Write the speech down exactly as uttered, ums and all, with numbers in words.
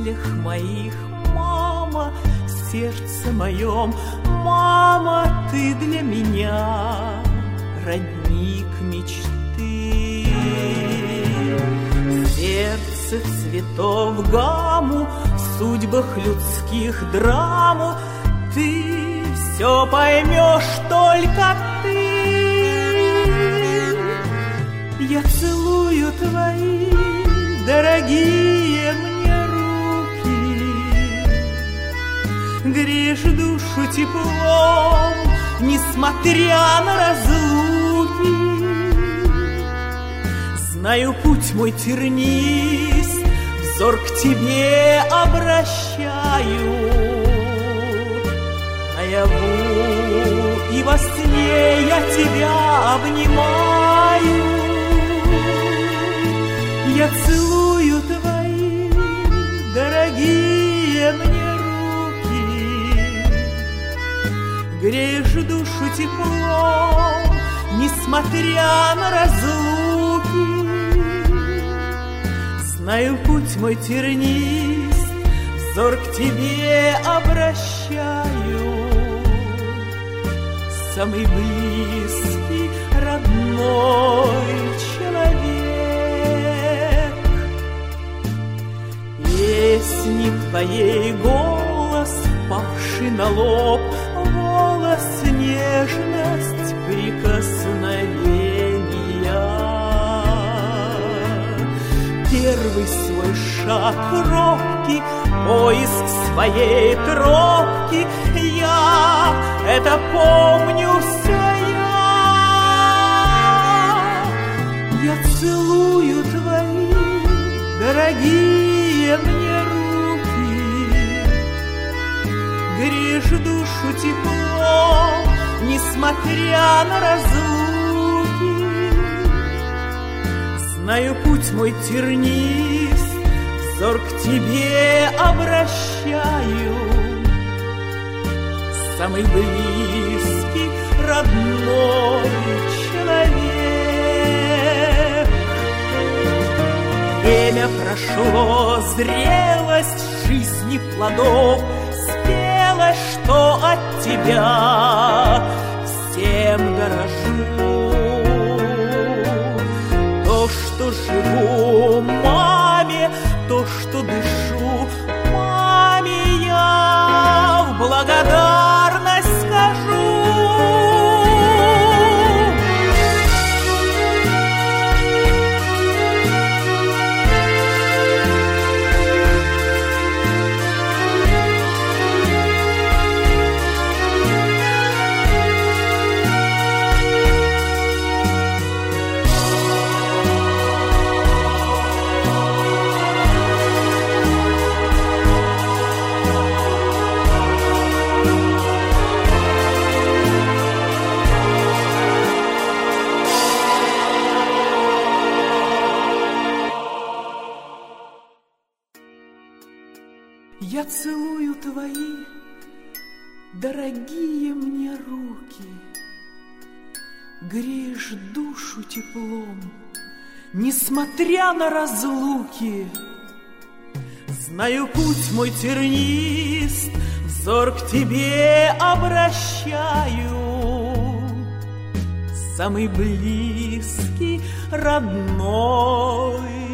мыслях моих, мама, в сердце моем, мама, ты для меня родник мечты. В сердце цветов гамму, в судьбах людских драму, ты все поймешь только ты. Я целую твои дорогие мне руки, греешь душу теплом, несмотря на разлуки. Знаю, путь мой тернист, взор к тебе обращаю. Наяву и во сне я тебя обнимаю. Я целую твои дорогие мне руки, греешь душу теплом, несмотря на разлуки. Знаю, путь мой тернист, взор к тебе обращаю. Самый близкий, родной человек. Песни твоей голос, павший на лоб, волос, нежность, прикосновения. Первый свой шаг робкий, поиск своей тропки, я это помню все я. Я целую твои дорогие мне руки, греешь душу теплом, несмотря на разлуки. Знаю, путь мой тернист, взор к тебе обращаю. Самый близкий, родной человек. Время прошло, зрелость жизни плодов, спело, что от тебя всем дорожу. То, что живу маме, то, что дышу маме, я в благодарность скажу. Я целую твои дорогие мне руки, греешь душу теплом, несмотря на разлуки. Знаю, путь мой тернист, взор к тебе обращаю. Самый близкий, родной